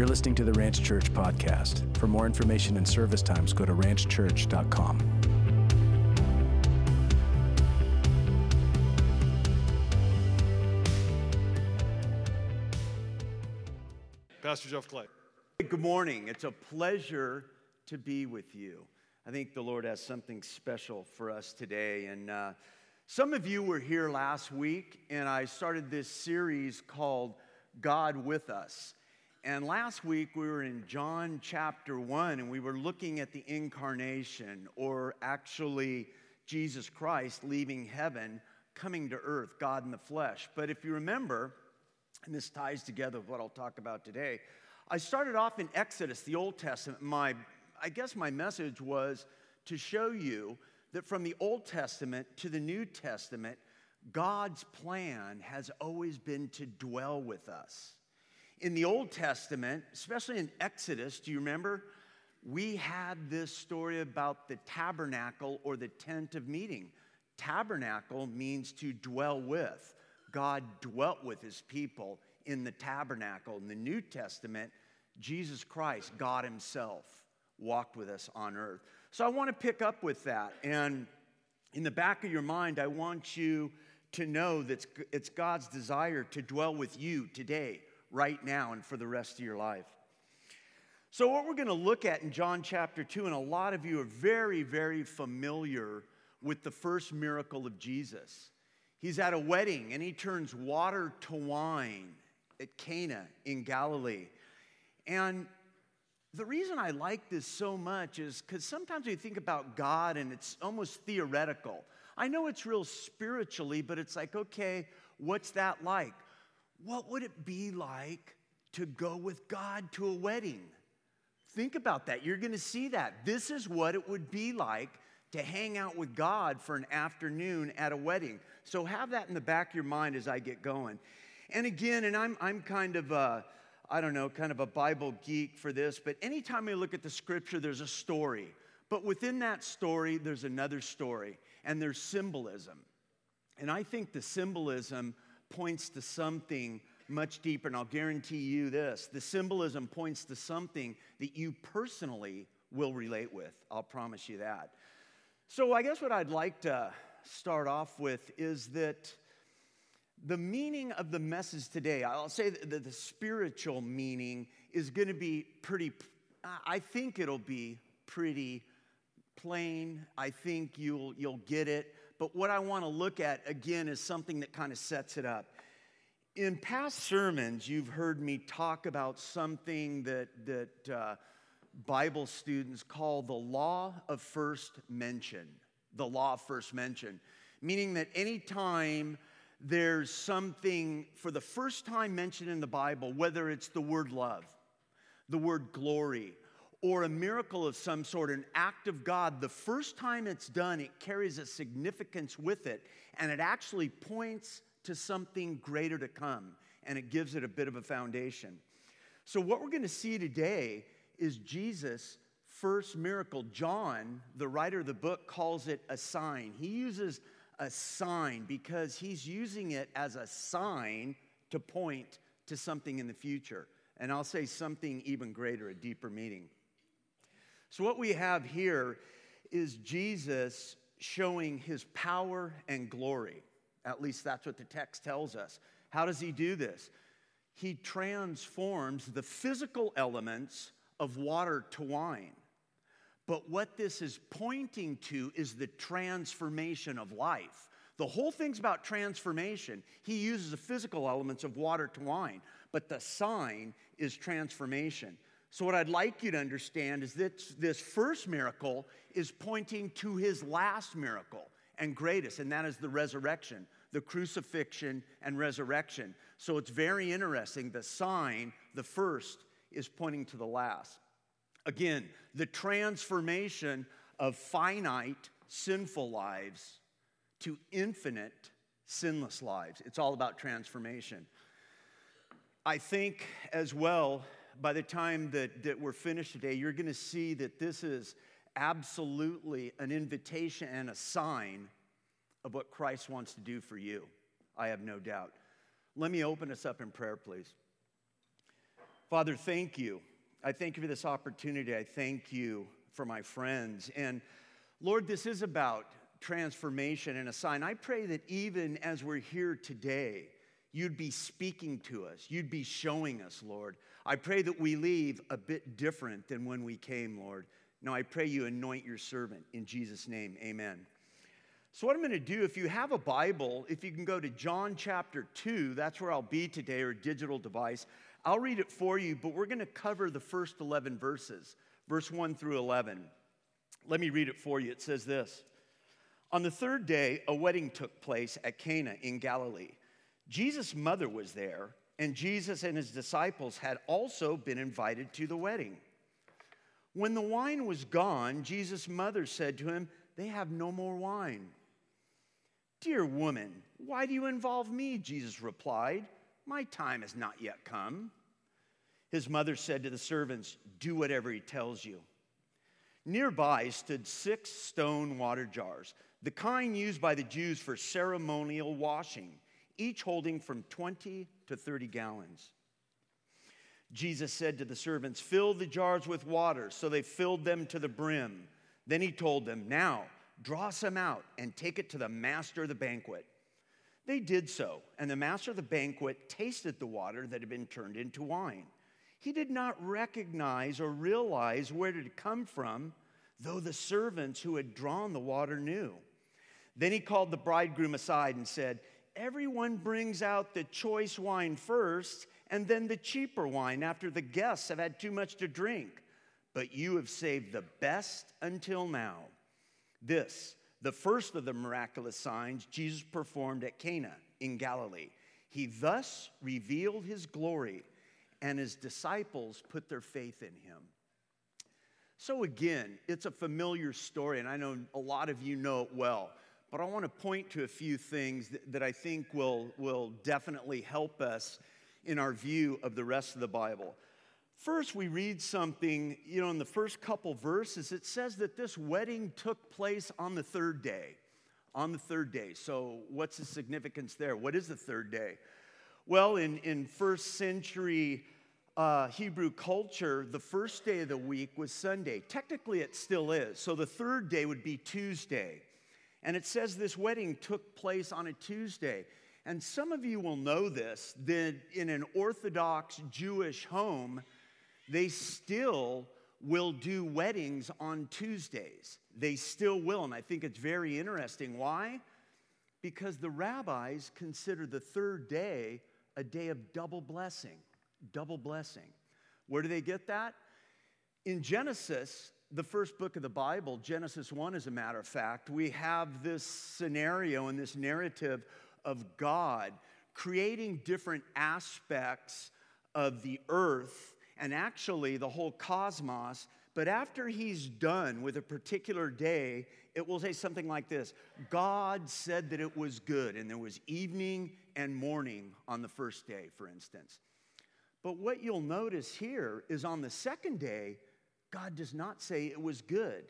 You're listening to the Ranch Church podcast. For more information and service times, go to ranchchurch.com. Pastor Jeff Clay. Good morning. It's a pleasure to be with you. I think the Lord has something special for us today. And some of you were here last week, and I started this series called God with Us. And last week we were in John chapter 1, and we were looking at the incarnation, or actually Jesus Christ leaving heaven, coming to earth, God in the flesh. But if you remember, and this ties together with what I'll talk about today, I started off in Exodus, the Old Testament. I guess my message was to show you that from the Old Testament to the New Testament, God's plan has always been to dwell with us. In the Old Testament, especially in Exodus, do you remember? We had this story about the tabernacle or the tent of meeting. Tabernacle means to dwell with. God dwelt with his people in the tabernacle. In the New Testament, Jesus Christ, God himself, walked with us on earth. So I want to pick up with that. And in the back of your mind, I want you to know that it's God's desire to dwell with you today, right now, and for the rest of your life. So what we're going to look at in John chapter 2, and a lot of you are very, very familiar with the first miracle of Jesus. He's at a wedding, and he turns water to wine at Cana in Galilee. And the reason I like this so much is because sometimes we think about God, and it's almost theoretical. I know it's real spiritually, but it's like, okay, what's that like? What would it be like to go with God to a wedding? Think about that. You're going to see that. This is what it would be like to hang out with God for an afternoon at a wedding. So have that in the back of your mind as I get going. And again, and I'm kind of a Bible geek for this, but anytime we look at the scripture, there's a story. But within that story, there's another story, and there's symbolism. And I think the symbolism points to something much deeper, and I'll guarantee you this. The symbolism points to something that you personally will relate with. I'll promise you that. So I guess what I'd like to start off with is that the meaning of the message today, I'll say that the spiritual meaning is going to be I think it'll be pretty plain. I think you'll get it. But what I want to look at, again, is something that kind of sets it up. In past sermons, you've heard me talk about something that Bible students call the law of first mention. The law of first mention. Meaning that anytime there's something for the first time mentioned in the Bible, whether it's the word love, the word glory, or a miracle of some sort, an act of God, the first time it's done, it carries a significance with it, and it actually points to something greater to come, and it gives it a bit of a foundation. So what we're going to see today is Jesus' first miracle. John, the writer of the book, calls it a sign. He uses a sign because he's using it as a sign to point to something in the future. And I'll say something even greater, a deeper meaning. So what we have here is Jesus showing his power and glory. At least that's what the text tells us. How does he do this? He transforms the physical elements of water to wine. But what this is pointing to is the transformation of life. The whole thing's about transformation. He uses the physical elements of water to wine, but the sign is transformation. So what I'd like you to understand is that this first miracle is pointing to his last miracle and greatest, and that is the resurrection, the crucifixion and resurrection. So it's very interesting. The sign, the first, is pointing to the last. Again, the transformation of finite, sinful lives to infinite, sinless lives. It's all about transformation. I think as well, by the time that we're finished today, you're going to see that this is absolutely an invitation and a sign of what Christ wants to do for you. I have no doubt. Let me open us up in prayer, please. Father, thank you. I thank you for this opportunity. I thank you for my friends. And Lord, this is about transformation and a sign. I pray that even as we're here today, you'd be speaking to us. You'd be showing us, Lord. I pray that we leave a bit different than when we came, Lord. Now I pray you anoint your servant. In Jesus' name, amen. So what I'm going to do, if you have a Bible, if you can go to John chapter 2, that's where I'll be today, or a digital device. I'll read it for you, but we're going to cover the first 11 verses, verse 1 through 11. Let me read it for you. It says this. On the third day, a wedding took place at Cana in Galilee. Jesus' mother was there, and Jesus and his disciples had also been invited to the wedding. When the wine was gone, Jesus' mother said to him, "They have no more wine." "Dear woman, why do you involve me?" Jesus replied. "My time has not yet come." His mother said to the servants, "Do whatever he tells you." Nearby stood 6 stone water jars, the kind used by the Jews for ceremonial washing, each holding from 20 to 30 gallons. Jesus said to the servants, "Fill the jars with water." So they filled them to the brim. Then he told them, "Now draw some out and take it to the master of the banquet." They did so, and the master of the banquet tasted the water that had been turned into wine. He did not recognize or realize where it had come from, though the servants who had drawn the water knew. Then he called the bridegroom aside and said, "Everyone brings out the choice wine first, and then the cheaper wine after the guests have had too much to drink. But you have saved the best until now." This, the first of the miraculous signs Jesus performed at Cana in Galilee. He thus revealed his glory, and his disciples put their faith in him. So again, it's a familiar story, and I know a lot of you know it well. But I want to point to a few things that I think will definitely help us in our view of the rest of the Bible. First, we read something, in the first couple verses, it says that this wedding took place on the third day. On the third day. So what's the significance there? What is the third day? Well, in first century Hebrew culture, the first day of the week was Sunday. Technically, it still is. So the third day would be Tuesday. And it says this wedding took place on a Tuesday. And some of you will know this, that in an Orthodox Jewish home, they still will do weddings on Tuesdays. They still will, and I think it's very interesting. Why? Because the rabbis consider the third day a day of double blessing. Double blessing. Where do they get that? In Genesis, the first book of the Bible, Genesis 1, as a matter of fact, we have this scenario and this narrative of God creating different aspects of the earth and actually the whole cosmos. But after he's done with a particular day, it will say something like this: God said that it was good, and there was evening and morning on the first day, for instance. But what you'll notice here is on the second day, God does not say it was good.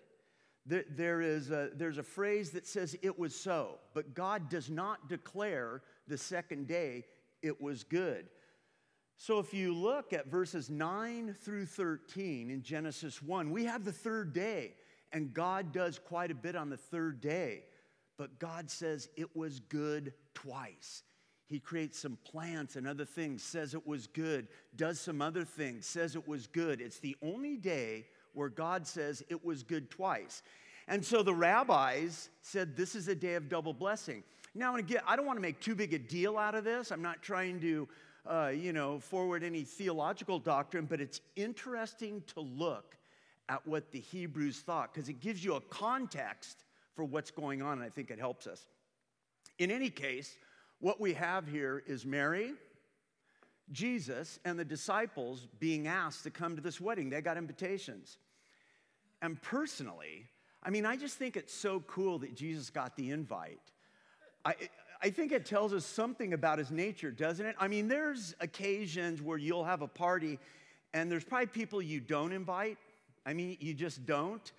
There's a phrase that says it was so, but God does not declare the second day it was good. So if you look at verses 9 through 13 in Genesis 1, we have the third day, and God does quite a bit on the third day. But God says it was good twice. He creates some plants and other things, says it was good, does some other things, says it was good. It's the only day where God says it was good twice. And so the rabbis said this is a day of double blessing. Now, again, I don't want to make too big a deal out of this. I'm not trying to forward any theological doctrine, but it's interesting to look at what the Hebrews thought, because it gives you a context for what's going on, and I think it helps us. In any case, what we have here is Mary, Jesus, and the disciples being asked to come to this wedding. They got invitations. And personally, I just think it's so cool that Jesus got the invite. I think it tells us something about his nature, doesn't it? There's occasions where you'll have a party, and there's probably people you don't invite. You just don't.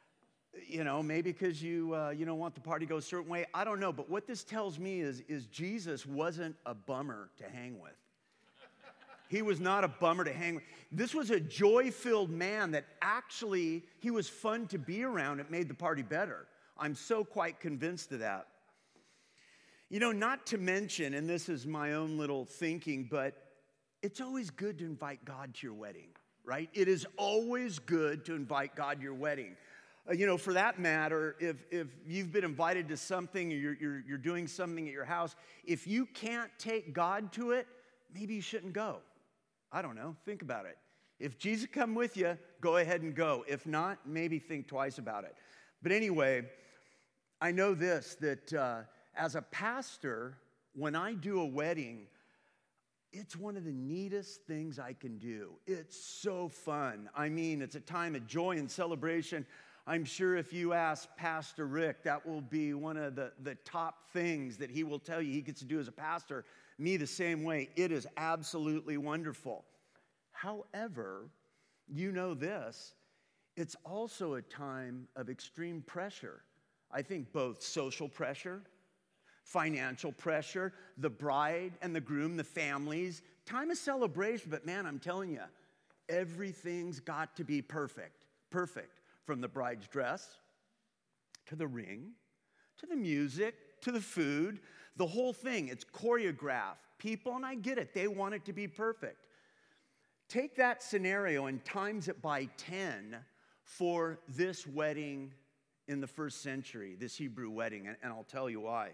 Maybe because you don't want the party to go a certain way. I don't know. But what this tells me is Jesus wasn't a bummer to hang with. He was not a bummer to hang with. This was a joy-filled man that actually, he was fun to be around. It made the party better. I'm so quite convinced of that. You know, not to mention, and this is my own little thinking, but it's always good to invite God to your wedding, right? It is always good to invite God to your wedding. You know, for that matter, if you've been invited to something, or you're doing something at your house, if you can't take God to it, maybe you shouldn't go. I don't know. Think about it. If Jesus come with you, go ahead and go. If not, maybe think twice about it. But anyway, I know this, that as a pastor, when I do a wedding, it's one of the neatest things I can do. It's so fun. I mean, it's a time of joy and celebration. I'm sure if you ask Pastor Rick, that will be one of the top things that he will tell you he gets to do as a pastor. Me the same way. It is absolutely wonderful. However, you know this, it's also a time of extreme pressure. I think both social pressure, financial pressure, the bride and the groom, the families, time of celebration. But man, I'm telling you, everything's got to be perfect. Perfect. From the bride's dress, to the ring, to the music, to the food, the whole thing. It's choreographed. People, and I get it, they want it to be perfect. Take that scenario and times it by 10 for this wedding in the first century, this Hebrew wedding, and I'll tell you why.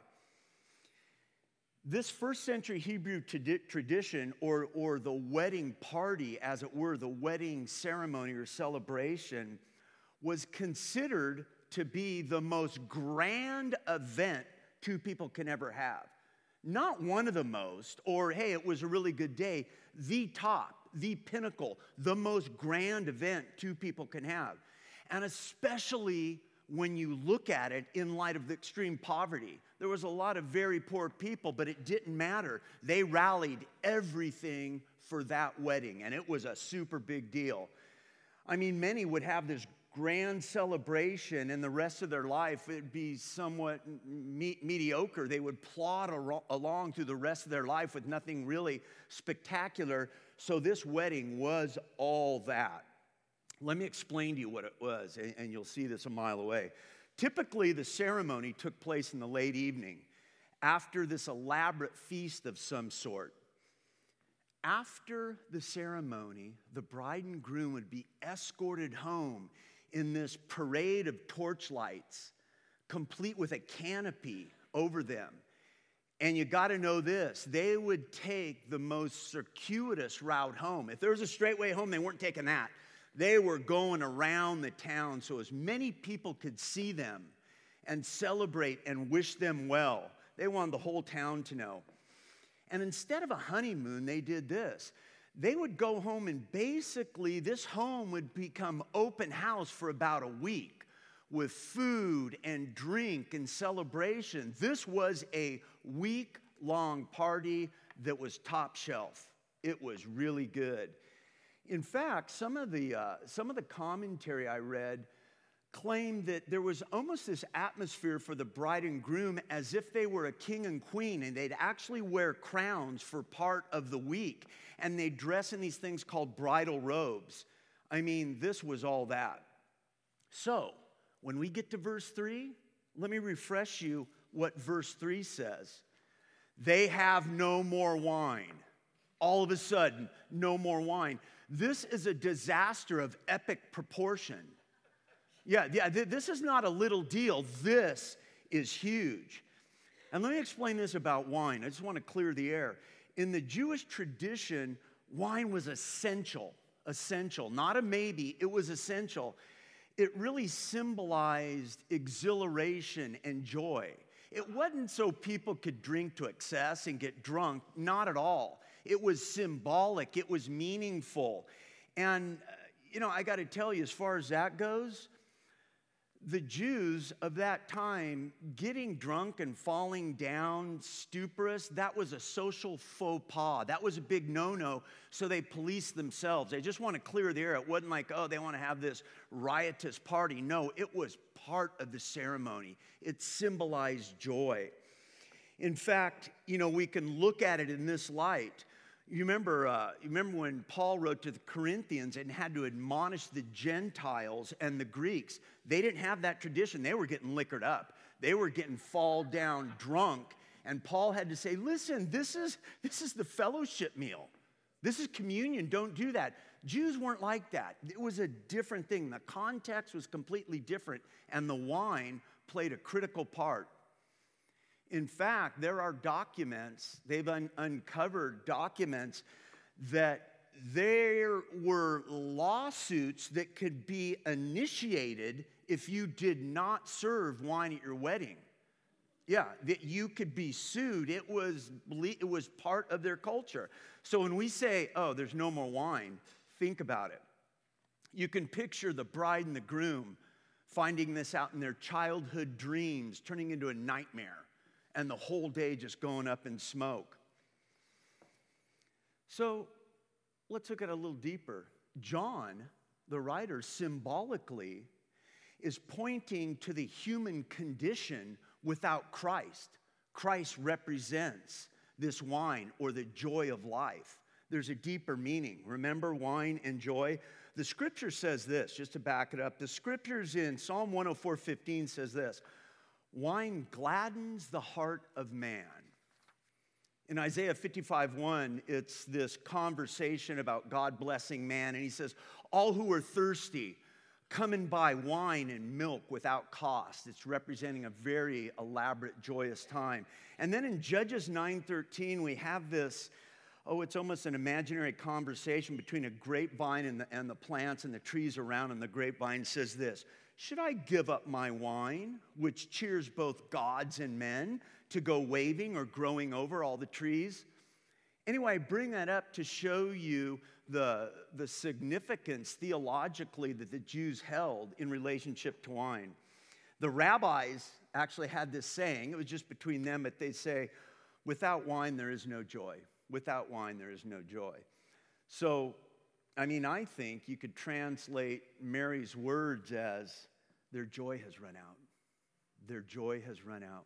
This first century Hebrew tradition, or the wedding party, as it were, the wedding ceremony or celebration, was considered to be the most grand event two people can ever have. Not one of the most, or hey, it was a really good day, the top, the pinnacle, the most grand event two people can have. And especially when you look at it in light of the extreme poverty. There was a lot of very poor people, but it didn't matter. They rallied everything for that wedding, and it was a super big deal. I mean, many would have this grand celebration, and the rest of their life it'd be somewhat mediocre. They would plod along through the rest of their life with nothing really spectacular. So this wedding was all that. Let me explain to you what it was, and you'll see this a mile away. Typically, the ceremony took place in the late evening after this elaborate feast of some sort. After the ceremony, the bride and groom would be escorted home in this parade of torchlights, complete with a canopy over them. And you got to know this, they would take the most circuitous route home. If there was a straight way home, they weren't taking that. They were going around the town so as many people could see them and celebrate and wish them well. They wanted the whole town to know. And instead of a honeymoon, they did this. They would go home, and basically this home would become open house for about a week with food and drink and celebration. This was a week-long party that was top shelf. It was really good. In fact, some of the commentary I read claimed that there was almost this atmosphere for the bride and groom as if they were a king and queen, and they'd actually wear crowns for part of the week, and they'd dress in these things called bridal robes. I mean, this was all that. So, when we get to verse 3, let me refresh you what verse 3 says. They have no more wine. All of a sudden, no more wine. This is a disaster of epic proportion. Yeah, this is not a little deal. This is huge. And let me explain this about wine. I just want to clear the air. In the Jewish tradition, wine was essential. Not a maybe, it was essential. It really symbolized exhilaration and joy. It wasn't so people could drink to excess and get drunk, not at all. It was symbolic, it was meaningful. And, I got to tell you, as far as that goes, the Jews of that time, getting drunk and falling down stuporous, that was a social faux pas. That was a big no-no, so they policed themselves. They just want to clear the air. It wasn't like, they want to have this riotous party. No, it was part of the ceremony. It symbolized joy. In fact, we can look at it in this light. You remember when Paul wrote to the Corinthians and had to admonish the Gentiles and the Greeks. They didn't have that tradition. They were getting liquored up. They were getting fall down drunk. And Paul had to say, listen, this is the fellowship meal. This is communion. Don't do that. Jews weren't like that. It was a different thing. The context was completely different, and the wine played a critical part. In fact, there are documents, they've uncovered documents that there were lawsuits that could be initiated if you did not serve wine at your wedding. Yeah, that you could be sued. It was part of their culture. So when we say, oh, there's no more wine, think about it. You can picture the bride and the groom finding this out in their childhood dreams, turning into a nightmare, and the whole day just going up in smoke. So let's look at it a little deeper. John, the writer, symbolically is pointing to the human condition without Christ. Christ represents this wine or the joy of life. There's a deeper meaning. Remember wine and joy? The scripture says this, just to back it up. The scriptures in Psalm 104:15 says this: wine gladdens the heart of man. In Isaiah 55:1, it's this conversation about God blessing man, and he says, all who are thirsty, come and buy wine and milk without cost. It's representing a very elaborate, joyous time. And then in Judges 9:13, we have this, it's almost an imaginary conversation between a grapevine and the plants and the trees around, and the grapevine says this: should I give up my wine, which cheers both gods and men, to go waving or growing over all the trees? Anyway, I bring that up to show you the significance theologically that the Jews held in relationship to wine. The rabbis actually had this saying, it was just between them, but they say, without wine there is no joy. Without wine there is no joy. So, I think you could translate Mary's words as, their joy has run out. Their joy has run out.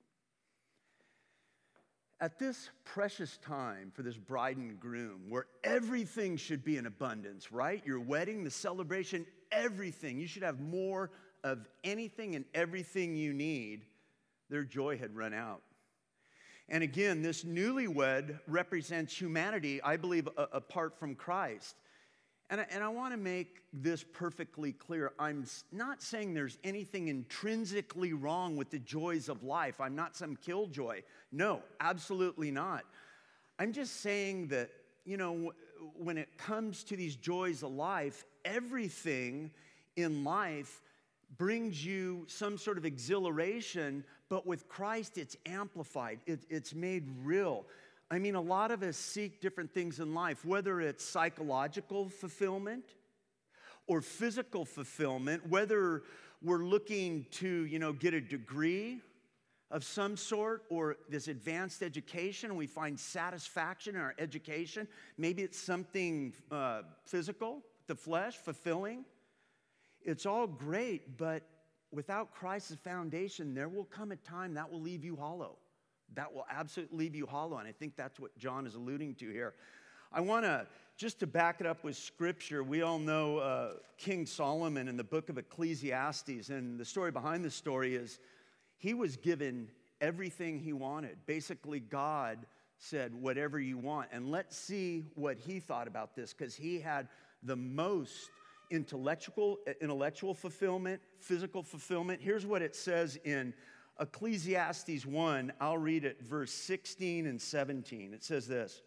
At this precious time for this bride and groom, where everything should be in abundance, right? Your wedding, the celebration, everything. You should have more of anything and everything you need. Their joy had run out. And again, this newlywed represents humanity, I believe, apart from Christ. And I want to make this perfectly clear. I'm not saying there's anything intrinsically wrong with the joys of life. I'm not some killjoy. No, absolutely not. I'm just saying that, when it comes to these joys of life, everything in life brings you some sort of exhilaration, but with Christ, it's amplified. It's made real. A lot of us seek different things in life, whether it's psychological fulfillment or physical fulfillment, whether we're looking to, get a degree of some sort or this advanced education, and we find satisfaction in our education. Maybe it's something physical, the flesh, fulfilling. It's all great, but without Christ's foundation, there will come a time that will leave you hollow. That will absolutely leave you hollow, and I think that's what John is alluding to here. I want to, just to back it up with Scripture, we all know King Solomon in the book of Ecclesiastes, and the story behind the story is he was given everything he wanted. Basically, God said, whatever you want, and let's see what he thought about this, because he had the most intellectual fulfillment, physical fulfillment. Here's what it says in Ecclesiastes 1, I'll read it, verse 16 and 17. It says this: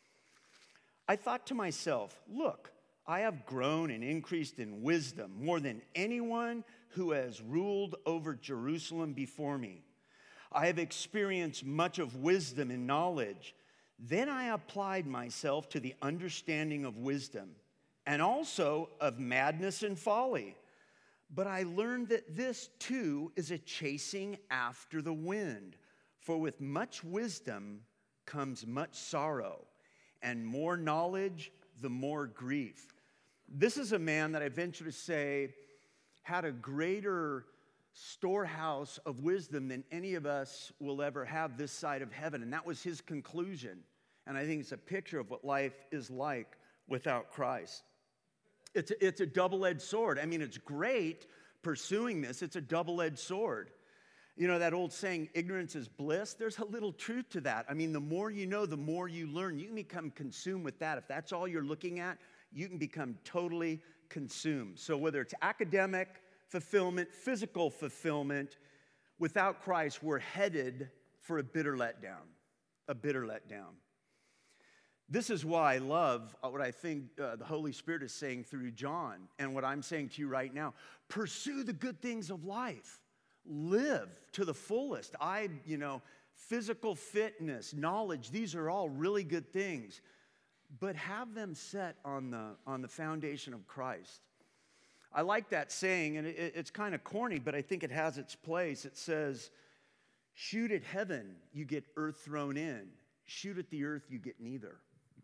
I thought to myself, look, I have grown and increased in wisdom more than anyone who has ruled over Jerusalem before me. I have experienced much of wisdom and knowledge. Then I applied myself to the understanding of wisdom and also of madness and folly. But I learned that this too is a chasing after the wind. For with much wisdom comes much sorrow, and more knowledge, the more grief. This is a man that I venture to say had a greater storehouse of wisdom than any of us will ever have this side of heaven. And that was his conclusion. And I think it's a picture of what life is like without Christ. It's a double-edged sword. I mean, it's great pursuing this. It's a double-edged sword. You know that old saying, ignorance is bliss? There's a little truth to that. I mean, the more you know, the more you learn. You can become consumed with that. If that's all you're looking at, you can become totally consumed. So whether it's academic fulfillment, physical fulfillment, without Christ, we're headed for a bitter letdown. A bitter letdown. This is why I love what I think the Holy Spirit is saying through John, and what I'm saying to you right now. Pursue the good things of life. Live to the fullest. Physical fitness, knowledge, these are all really good things. But have them set on the foundation of Christ. I like that saying, and it's kind of corny, but I think it has its place. It says, shoot at heaven, you get earth thrown in. Shoot at the earth, you get neither.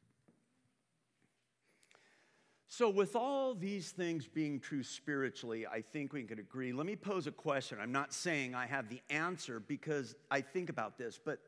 So with all these things being true spiritually, I think we can agree. Let me pose a question. I'm not saying I have the answer because I think about this, but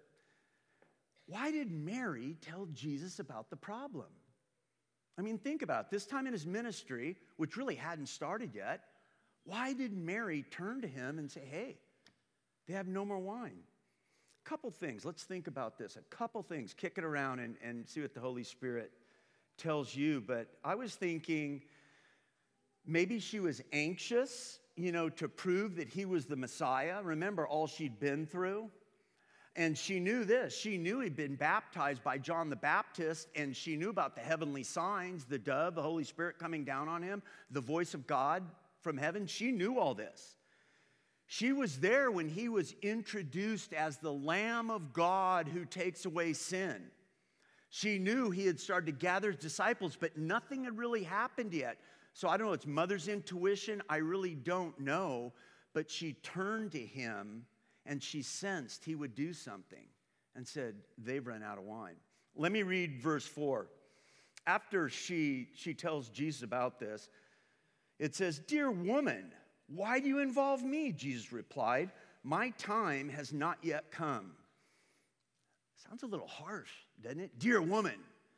why did Mary tell Jesus about the problem? I mean, think about it. This time in his ministry, which really hadn't started yet, why did Mary turn to him and say, hey, they have no more wine? A couple things. Let's think about this. A couple things. Kick it around and see what the Holy Spirit tells you. But I was thinking maybe she was anxious, to prove that he was the Messiah. Remember all she'd been through? And she knew this. She knew he'd been baptized by John the Baptist, and she knew about the heavenly signs, the dove, the Holy Spirit coming down on him, the voice of God from heaven. She knew all this. She was there when he was introduced as the Lamb of God who takes away sin. She knew he had started to gather his disciples, but nothing had really happened yet. So I don't know, it's mother's intuition. I really don't know. But she turned to him and she sensed he would do something and said, they've run out of wine. Let me read verse 4. After she tells Jesus about this, it says, dear woman, why do you involve me? Jesus replied, my time has not yet come. Sounds a little harsh, doesn't it? Dear woman.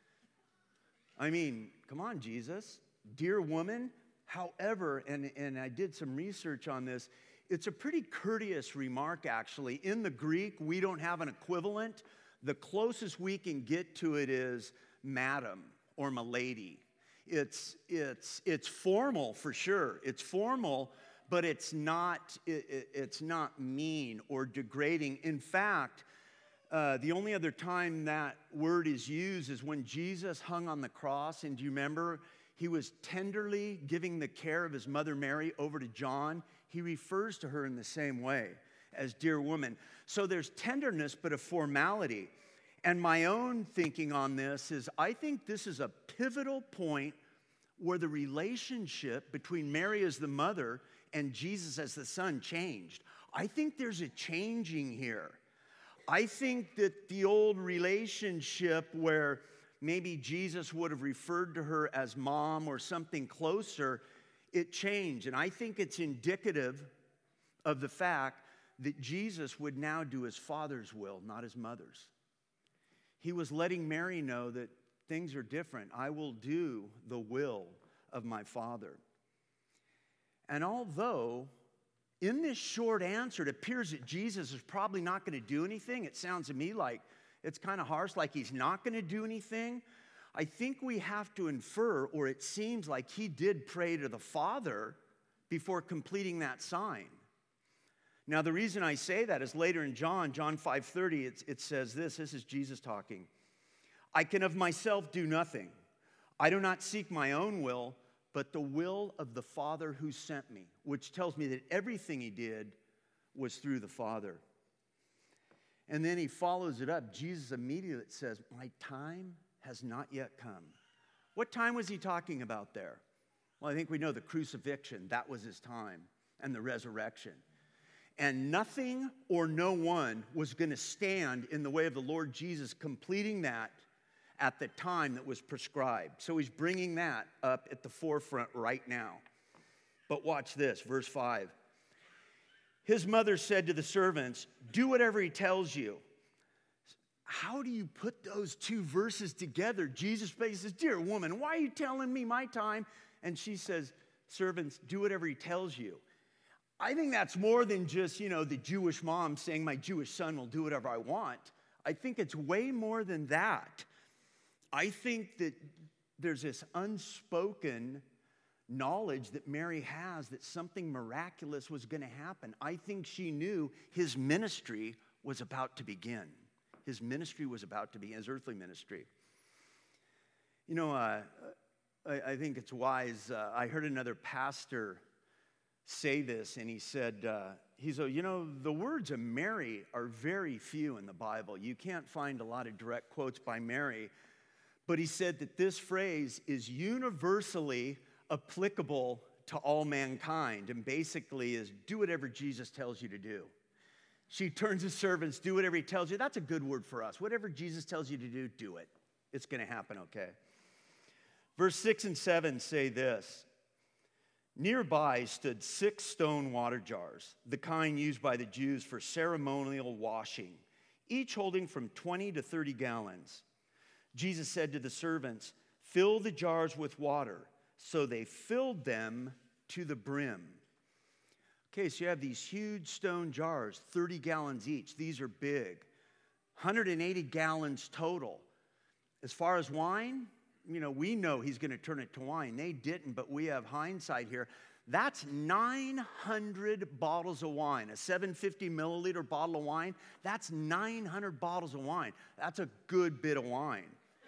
I mean, come on, Jesus. Dear woman. However, and I did some research on this, it's a pretty courteous remark, actually. In the Greek, we don't have an equivalent. The closest we can get to it is madam or milady. It's formal for sure. It's formal, but it's not mean or degrading. In fact, the only other time that word is used is when Jesus hung on the cross. And do you remember? He was tenderly giving the care of his mother Mary over to John. He refers to her in the same way as dear woman. So there's tenderness, but a formality. And my own thinking on this is I think this is a pivotal point where the relationship between Mary as the mother and Jesus as the son changed. I think there's a changing here. I think that the old relationship where maybe Jesus would have referred to her as mom or something closer, it changed. And I think it's indicative of the fact that Jesus would now do his Father's will, not his mother's. He was letting Mary know that things are different. I will do the will of my Father. And although in this short answer, it appears that Jesus is probably not going to do anything. It sounds to me like it's kind of harsh, like he's not going to do anything. I think we have to infer, or it seems like he did pray to the Father before completing that sign. Now, the reason I say that is later in John 5:30, it says this. This is Jesus talking. I can of myself do nothing. I do not seek my own will, but the will of the Father who sent me, which tells me that everything he did was through the Father. And then he follows it up. Jesus immediately says, my time has not yet come. What time was he talking about there? Well, I think we know the crucifixion. That was his time, and the resurrection. And nothing or no one was going to stand in the way of the Lord Jesus completing that at the time that was prescribed. So he's bringing that up at the forefront right now. But watch this, verse 5. His mother said to the servants, do whatever he tells you. how do you put those two verses together? Jesus basically says, dear woman, why are you telling me my time? And she says, servants, do whatever he tells you. I think that's more than just, the Jewish mom saying my Jewish son will do whatever I want. I think it's way more than that. I think that there's this unspoken knowledge that Mary has that something miraculous was going to happen. I think she knew his ministry was about to begin. His ministry was about to begin, his earthly ministry. I think it's wise. I heard another pastor say this, and he said, the words of Mary are very few in the Bible. You can't find a lot of direct quotes by Mary, but he said that this phrase is universally applicable to all mankind, and basically is do whatever Jesus tells you to do. She turns to servants, do whatever he tells you. That's a good word for us. Whatever Jesus tells you to do, do it. It's going to happen, okay? Verse 6 and 7 say this. Nearby stood 6 stone water jars, the kind used by the Jews for ceremonial washing, each holding from 20 to 30 gallons. Jesus said to the servants, fill the jars with water. So they filled them to the brim. Okay, so you have these huge stone jars, 30 gallons each. These are big. 180 gallons total. As far as wine, we know he's going to turn it to wine. They didn't, but we have hindsight here. That's 900 bottles of wine. A 750 milliliter bottle of wine, that's 900 bottles of wine. That's a good bit of wine.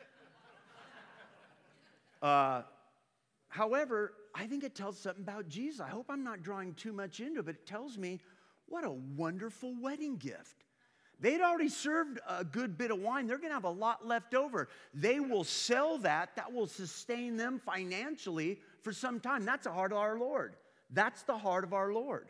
However, I think it tells something about Jesus. I hope I'm not drawing too much into it, but it tells me what a wonderful wedding gift. They'd already served a good bit of wine. They're going to have a lot left over. They will sell that. That will sustain them financially for some time. That's the heart of our Lord. That's the heart of our Lord.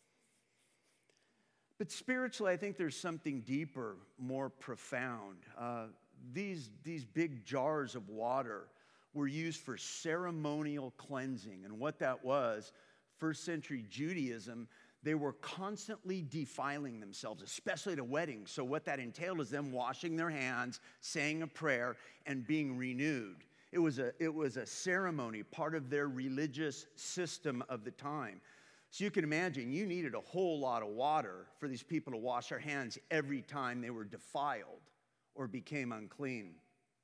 But spiritually, I think there's something deeper, more profound. These big jars of water were used for ceremonial cleansing. And what that was, first century Judaism, they were constantly defiling themselves, especially at a wedding. So what that entailed is them washing their hands, saying a prayer, and being renewed. It was a ceremony, part of their religious system of the time. So you can imagine, you needed a whole lot of water for these people to wash their hands every time they were defiled or became unclean.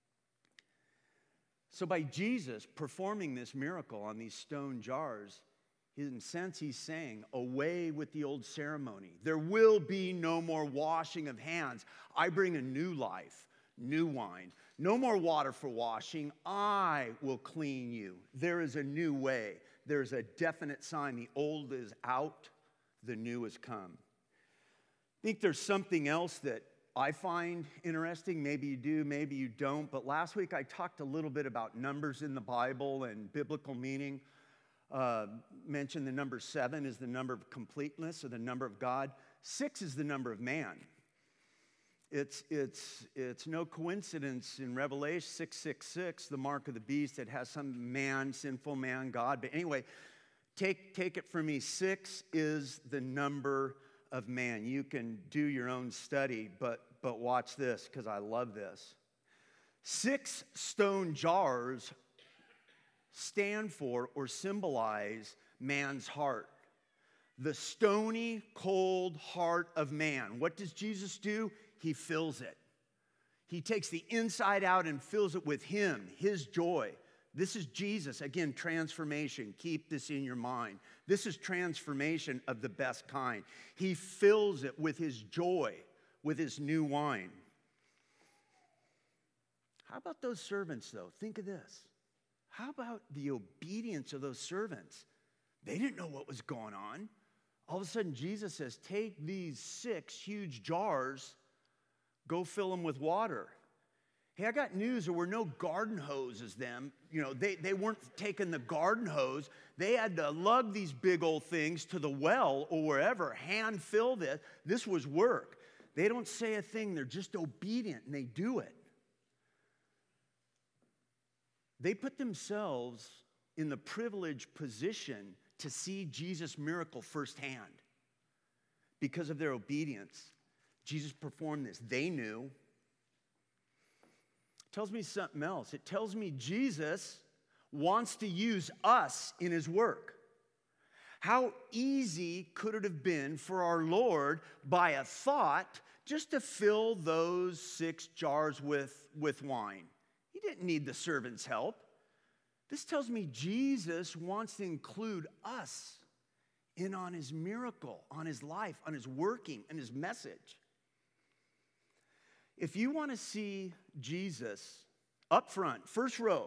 So by Jesus performing this miracle on these stone jars, in a sense he's saying, away with the old ceremony. There will be no more washing of hands. I bring a new life, new wine. No more water for washing. I will clean you. There is a new way. There's a definite sign. The old is out, the new has come. I think there's something else that I find interesting. Maybe you do, maybe you don't. But last week I talked a little bit about numbers in the Bible and biblical meaning. Mentioned the number 7 is the number of completeness or the number of God. 6 is the number of man. It's no coincidence in Revelation 666, the mark of the beast, that has some man, sinful man, God. But anyway, take it from me. 6 is the number of man. You can do your own study, but watch this, because I love this. 6 stone jars stand for or symbolize man's heart. The stony, cold heart of man. What does Jesus do? He fills it. He takes the inside out and fills it with him, his joy. This is Jesus. Again, transformation. Keep this in your mind. This is transformation of the best kind. He fills it with his joy, with his new wine. How about those servants, though? Think of this. How about the obedience of those servants? They didn't know what was going on. All of a sudden, Jesus says, take these 6 huge jars, go fill them with water. Hey, I got news. There were no garden hoses then. They weren't taking the garden hose. They had to lug these big old things to the well or wherever, hand fill this. This was work. They don't say a thing. They're just obedient, and they do it. They put themselves in the privileged position to see Jesus' miracle firsthand. Because of their obedience, Jesus performed this. They knew. tells me something else. It tells me Jesus wants to use us in his work. How easy could it have been for our Lord, by a thought, just to fill those 6 jars with wine? He didn't need the servant's help. This tells me Jesus wants to include us in on his miracle, on his life, on his working, and his message. If you want to see Jesus up front, first row,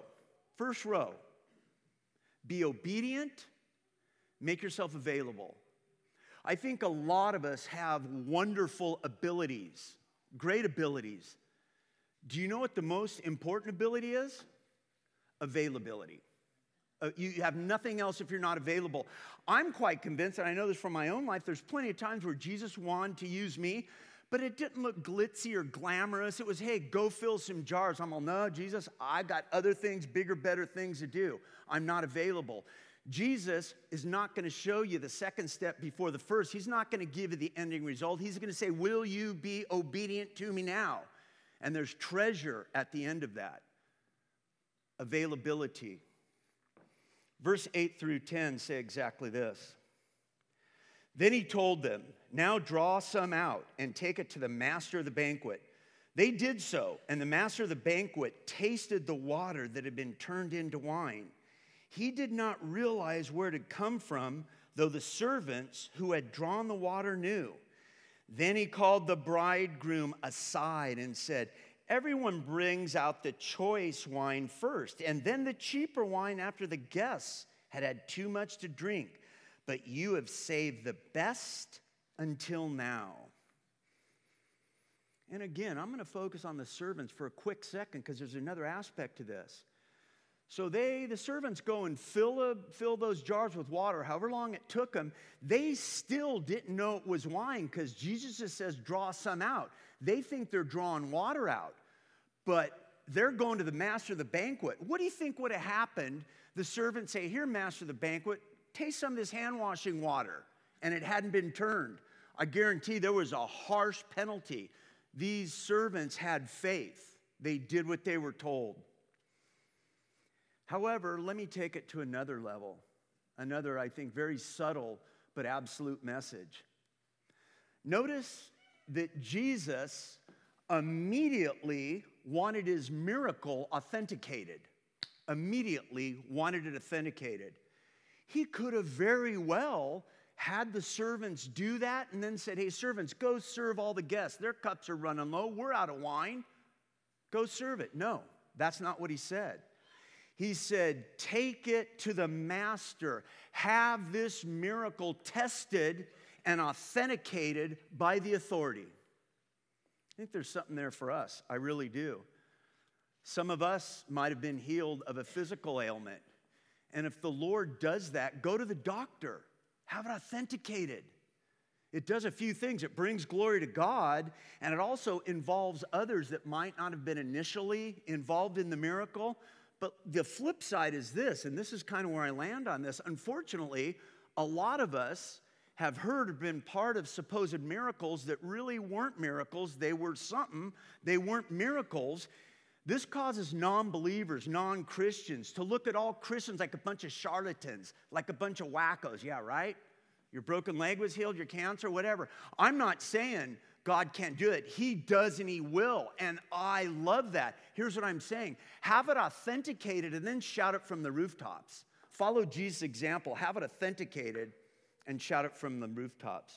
be obedient, make yourself available. I think a lot of us have wonderful abilities, great abilities. Do you know what the most important ability is? Availability. You have nothing else if you're not available. I'm quite convinced, and I know this from my own life, there's plenty of times where Jesus wanted to use me, but it didn't look glitzy or glamorous. It was, hey, go fill some jars. I'm all, no, Jesus, I got other things, bigger, better things to do. I'm not available. Jesus is not going to show you the second step before the first. He's not going to give you the ending result. He's going to say, will you be obedient to me now? And there's treasure at the end of that. Availability. Verse 8 through 10 say exactly this. Then he told them, now draw some out and take it to the master of the banquet. They did so, and the master of the banquet tasted the water that had been turned into wine. He did not realize where it had come from, though the servants who had drawn the water knew. Then he called the bridegroom aside and said, everyone brings out the choice wine first, and then the cheaper wine after the guests had had too much to drink. But you have saved the best until now. And again, I'm going to focus on the servants for a quick second because there's another aspect to this. So the servants go and fill those jars with water, however long it took them. They still didn't know it was wine because Jesus just says, draw some out. They think they're drawing water out, but they're going to the master of the banquet. What do you think would have happened? The servants say, here, master of the banquet, taste some of this hand-washing water, and it hadn't been turned. I guarantee there was a harsh penalty. These servants had faith. They did what they were told. However, let me take it to another level, another, I think, very subtle but absolute message. Notice that Jesus immediately wanted his miracle authenticated. Immediately wanted it authenticated. He could have very well had the servants do that and then said, hey, servants, go serve all the guests. Their cups are running low. We're out of wine. Go serve it. No, that's not what he said. He said, take it to the master. Have this miracle tested and authenticated by the authority. I think there's something there for us. I really do. Some of us might have been healed of a physical ailment. And if the Lord does that, go to the doctor. Have it authenticated. It does a few things. It brings glory to God, and it also involves others that might not have been initially involved in the miracle. But the flip side is this, and this is kind of where I land on this. Unfortunately, a lot of us have heard or been part of supposed miracles that really weren't miracles. They were something. They weren't miracles. This causes non-believers, non-Christians to look at all Christians like a bunch of charlatans, like a bunch of wackos. Yeah, right? Your broken leg was healed, your cancer, whatever. I'm not saying God can't do it. He does and he will, and I love that. Here's what I'm saying. Have it authenticated and then shout it from the rooftops. Follow Jesus' example. Have it authenticated and shout it from the rooftops.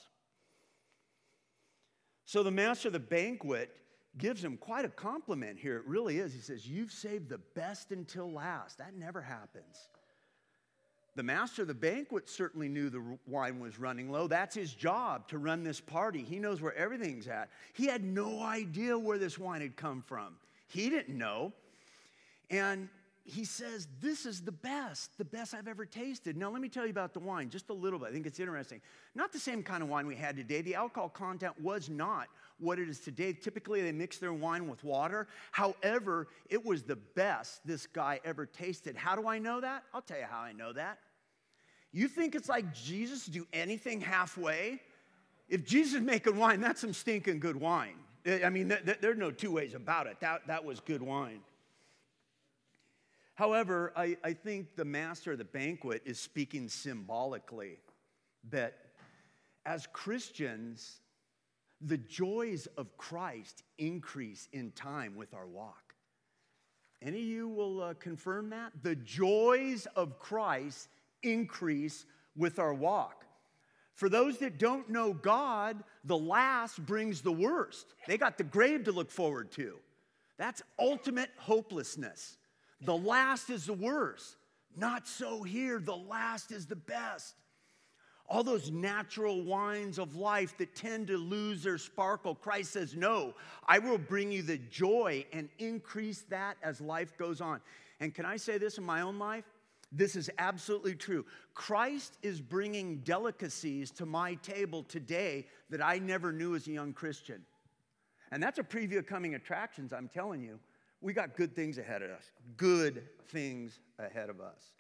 So the master of the banquet gives him quite a compliment here. It really is. He says, you've saved the best until last. That never happens. The master of the banquet certainly knew the wine was running low. That's his job, to run this party. He knows where everything's at. He had no idea where this wine had come from. He didn't know. And he says, this is the best I've ever tasted. Now, let me tell you about the wine just a little bit. I think it's interesting. Not the same kind of wine we had today. The alcohol content was not what it is today. Typically, they mix their wine with water. However, it was the best this guy ever tasted. How do I know that? I'll tell you how I know that. You think it's like Jesus to do anything halfway? If Jesus is making wine, that's some stinking good wine. I mean, there's no two ways about it. That was good wine. However, I think the master of the banquet is speaking symbolically that as Christians, the joys of Christ increase in time with our walk. Any of you will confirm that? The joys of Christ increase with our walk. For those that don't know God, the last brings the worst. They got the grave to look forward to. That's ultimate hopelessness. The last is the worst. Not so here. The last is the best. All those natural wines of life that tend to lose their sparkle, Christ says, no, I will bring you the joy and increase that as life goes on. And can I say this in my own life? This is absolutely true. Christ is bringing delicacies to my table today that I never knew as a young Christian. And that's a preview of coming attractions, I'm telling you. We got good things ahead of us. Good things ahead of us.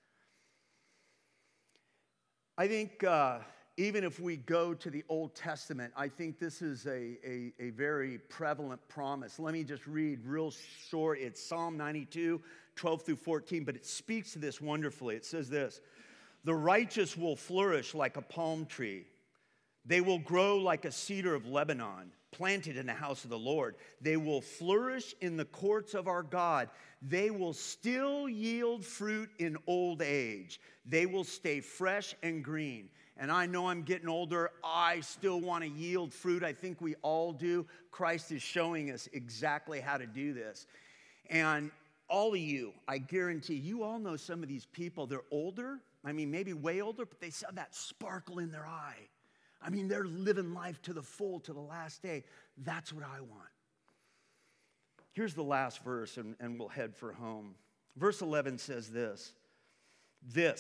I think even if we go to the Old Testament, I think this is a very prevalent promise. Let me just read real short. It's Psalm 92, 12 through 14, but it speaks to this wonderfully. It says this: the righteous will flourish like a palm tree. They will grow like a cedar of Lebanon, planted in the house of the Lord. They will flourish in the courts of our God. They will still yield fruit in old age. They will stay fresh and green. And I know I'm getting older. I still want to yield fruit. I think we all do. Christ is showing us exactly how to do this. And all of you, I guarantee, you all know some of these people. They're older. I mean, maybe way older, but they still have that sparkle in their eye. I mean, they're living life to the full, to the last day. That's what I want. Here's the last verse, and we'll head for home. Verse 11 says this: the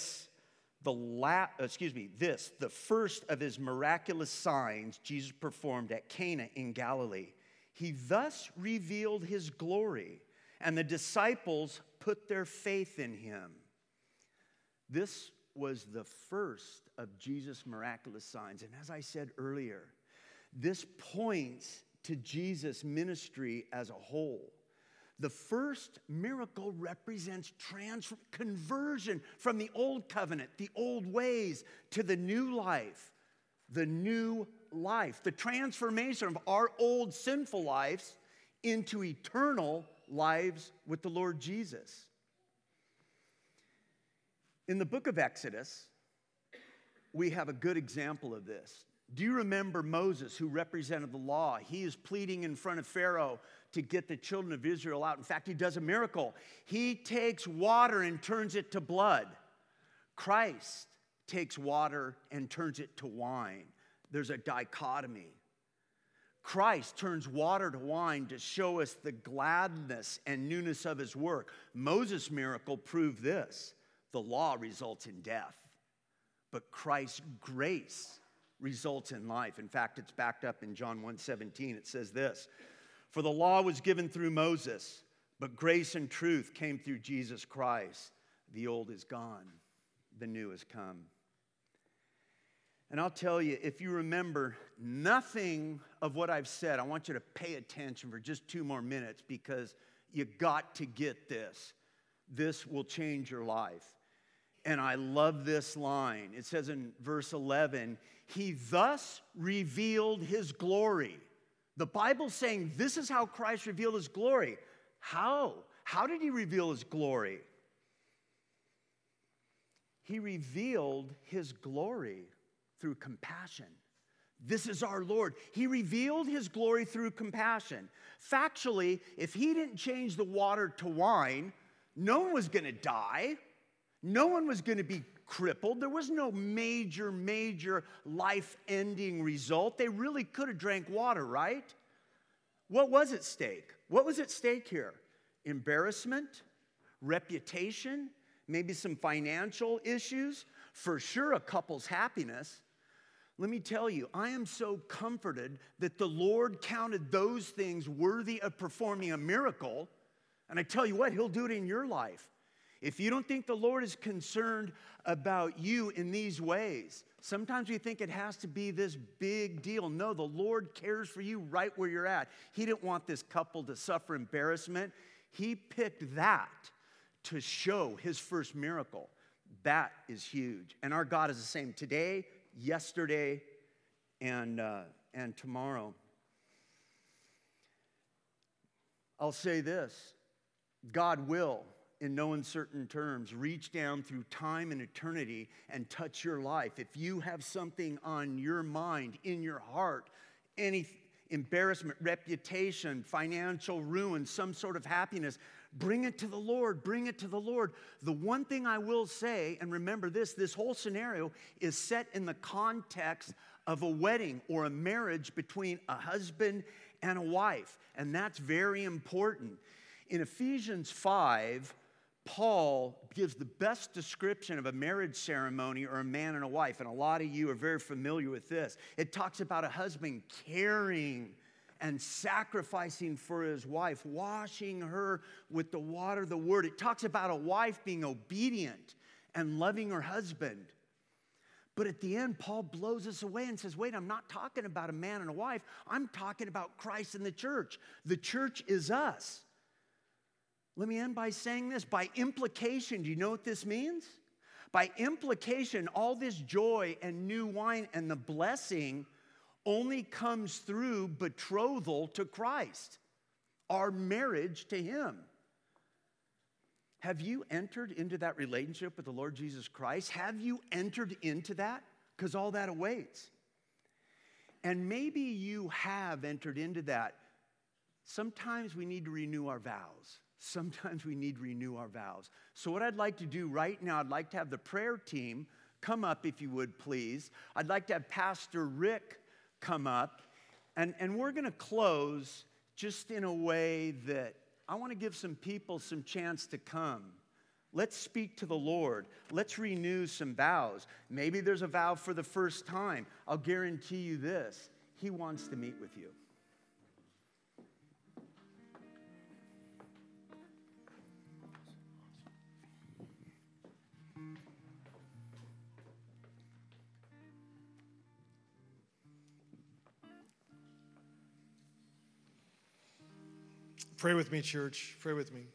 first of his miraculous signs Jesus performed at Cana in Galilee. He thus revealed his glory, and the disciples put their faith in him. This was the first of Jesus' miraculous signs. And as I said earlier, this points to Jesus' ministry as a whole. The first miracle represents conversion from the old covenant, the old ways, to the new life. The new life. The transformation of our old sinful lives into eternal lives with the Lord Jesus. In the book of Exodus, we have a good example of this. Do you remember Moses, who represented the law? He is pleading in front of Pharaoh to get the children of Israel out. In fact, he does a miracle. He takes water and turns it to blood. Christ takes water and turns it to wine. There's a dichotomy. Christ turns water to wine to show us the gladness and newness of his work. Moses' miracle proved this: the law results in death, but Christ's grace results in life. In fact, it's backed up in John 1:17. It says this: for the law was given through Moses, but grace and truth came through Jesus Christ. The old is gone, the new has come. And I'll tell you, if you remember nothing of what I've said, I want you to pay attention for just 2 more minutes, because you got to get this. This will change your life. And I love this line. It says in verse 11, he thus revealed his glory. The Bible's saying this is how Christ revealed his glory. How? How did he reveal his glory? He revealed his glory through compassion. This is our Lord. He revealed his glory through compassion. Factually, if he didn't change the water to wine, no one was going to die. No one was going to be crippled. There was no major life-ending result. They really could have drank water, right? What was at stake? What was at stake here? Embarrassment? Reputation? Maybe some financial issues? For sure, a couple's happiness. Let me tell you, I am so comforted that the Lord counted those things worthy of performing a miracle. And I tell you what, he'll do it in your life. If you don't think the Lord is concerned about you in these ways, sometimes we think it has to be this big deal. No, the Lord cares for you right where you're at. He didn't want this couple to suffer embarrassment. He picked that to show his first miracle. That is huge. And our God is the same today, yesterday, and tomorrow. I'll say this. God will, in no uncertain terms, reach down through time and eternity and touch your life. If you have something on your mind, in your heart, any embarrassment, reputation, financial ruin, some sort of happiness, bring it to the Lord. Bring it to the Lord. The one thing I will say, and remember this whole scenario is set in the context of a wedding or a marriage between a husband and a wife, and that's very important. In Ephesians 5, Paul gives the best description of a marriage ceremony or a man and a wife, and a lot of you are very familiar with this. It talks about a husband caring and sacrificing for his wife, washing her with the water of the word. It talks about a wife being obedient and loving her husband. But at the end, Paul blows us away and says, wait, I'm not talking about a man and a wife. I'm talking about Christ and the church. The church is us. Let me end by saying this. By implication, do you know what this means? By implication, all this joy and new wine and the blessing only comes through betrothal to Christ, our marriage to him. Have you entered into that relationship with the Lord Jesus Christ? Have you entered into that? Because all that awaits. And maybe you have entered into that. Sometimes we need to renew our vows. Sometimes we need to renew our vows. So what I'd like to do right now, I'd like to have the prayer team come up, if you would, please. I'd like to have Pastor Rick come up. And we're going to close just in a way that I want to give some people some chance to come. Let's speak to the Lord. Let's renew some vows. Maybe there's a vow for the first time. I'll guarantee you this. He wants to meet with you. Pray with me, church. Pray with me.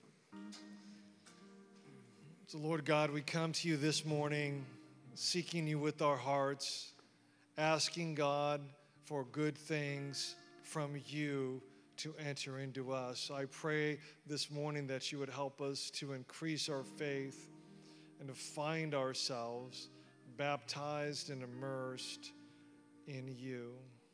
So, Lord God, we come to you this morning, seeking you with our hearts, asking God for good things from you to enter into us. I pray this morning that you would help us to increase our faith and to find ourselves baptized and immersed in you.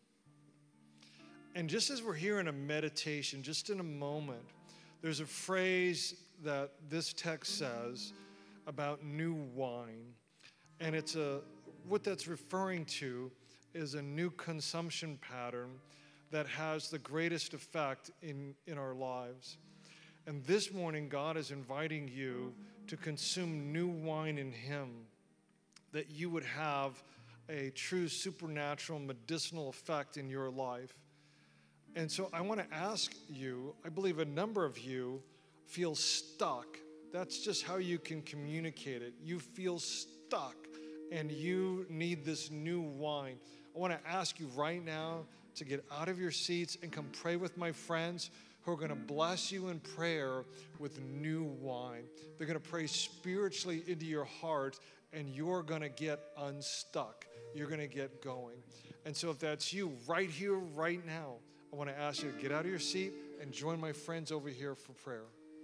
And just as we're here in a meditation, just in a moment, there's a phrase that this text says about new wine. And what that's referring to is a new consumption pattern that has the greatest effect in our lives. And this morning, God is inviting you to consume new wine in Him, that you would have a true supernatural medicinal effect in your life. And so I want to ask you, I believe a number of you feel stuck. That's just how you can communicate it. You feel stuck and you need this new wine. I want to ask you right now to get out of your seats and come pray with my friends who are going to bless you in prayer with new wine. They're going to pray spiritually into your heart and you're going to get unstuck. You're going to get going. And so if that's you right here, right now, I want to ask you to get out of your seat and join my friends over here for prayer.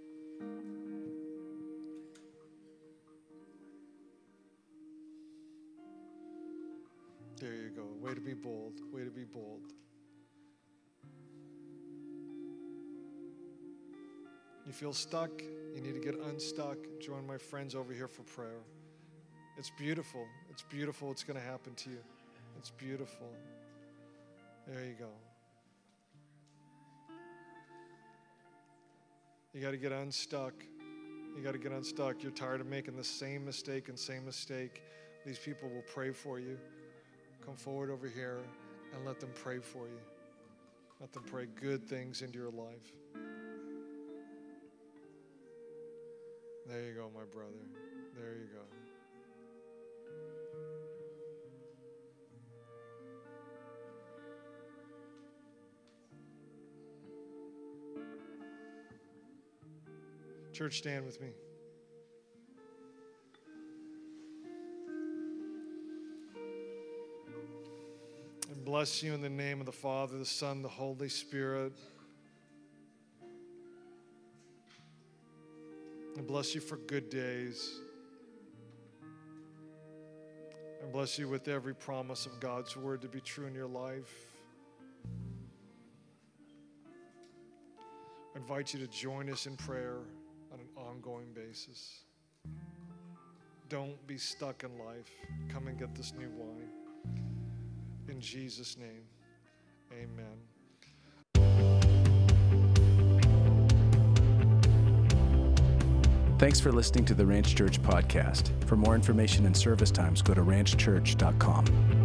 There you go. Way to be bold. Way to be bold. You feel stuck? You need to get unstuck? Join my friends over here for prayer. It's beautiful. It's beautiful. It's going to happen to you. It's beautiful. There you go. You got to get unstuck. You got to get unstuck. You're tired of making the same mistake and same mistake. These people will pray for you. Come forward over here and let them pray for you. Let them pray good things into your life. There you go, my brother. There you go. Church, stand with me. bless you in the name of the Father, the Son, the Holy Spirit. I bless you for good days. I bless you with every promise of God's word to be true in your life. I invite you to join us in prayer on an ongoing basis. Don't be stuck in life. Come and get this new wine. In Jesus' name, amen. Thanks for listening to the Ranch Church podcast. For more information and service times, go to ranchchurch.com.